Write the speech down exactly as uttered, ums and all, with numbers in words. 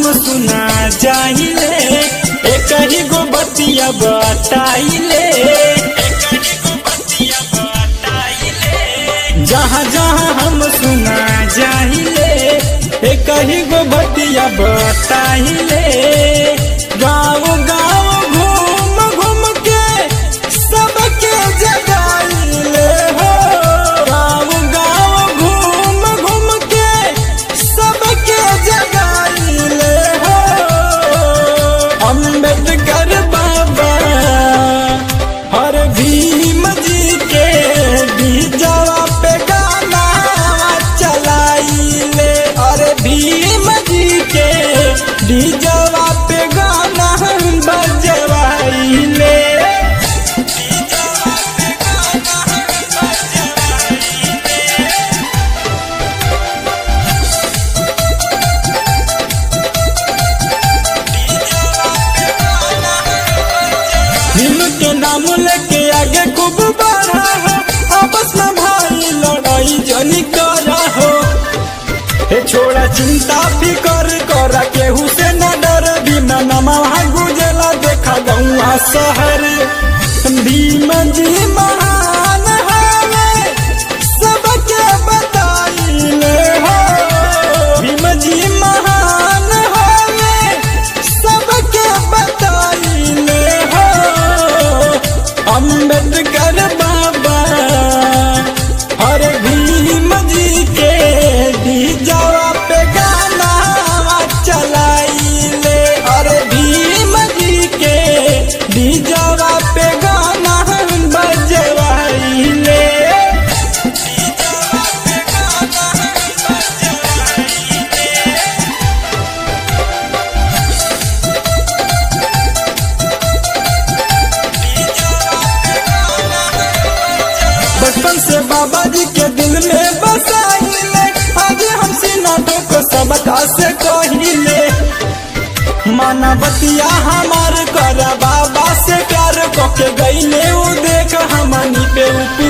सुना जाहिले एक ही गो बतिया बताइले जहाँ जहाँ हम सुना जाहिले एक ही गो बतिया बताइले गाँव गाँव घूम घूम के सबके जगाइले हो गाँव गाँव घूम घूम के सबके जगाइले हो अम्बेडकर बाबा हर भीम जी के डीजवा पे गाना चलाइले अरे भीम जी के डीजवा पे गाना बजवाइले भीम के नाम लेके आगे खूब बढ़ा हो आपस में भाई लड़ाई जनी करा हो हे छोड़ा चिंता फिकर करा केहू से न डर भीम नामा गुजला देखा गौआ शहर भीम जी महान हवे सबके बताइले हो भीम जी महान हवे सबके बताइले हो अम्बेडकर बाबा हर भीम जी के डीजवा पे गाना चलाइले अरे भीम जी के डीजवा पे गाना बजवाइले बचपन से बाबा जी के दिल में बसाइले आज हम सिनाटो को सबका से कहिले मानवतिया हमार कर बाबा से प्यार को के गईले उ देख हमनी पे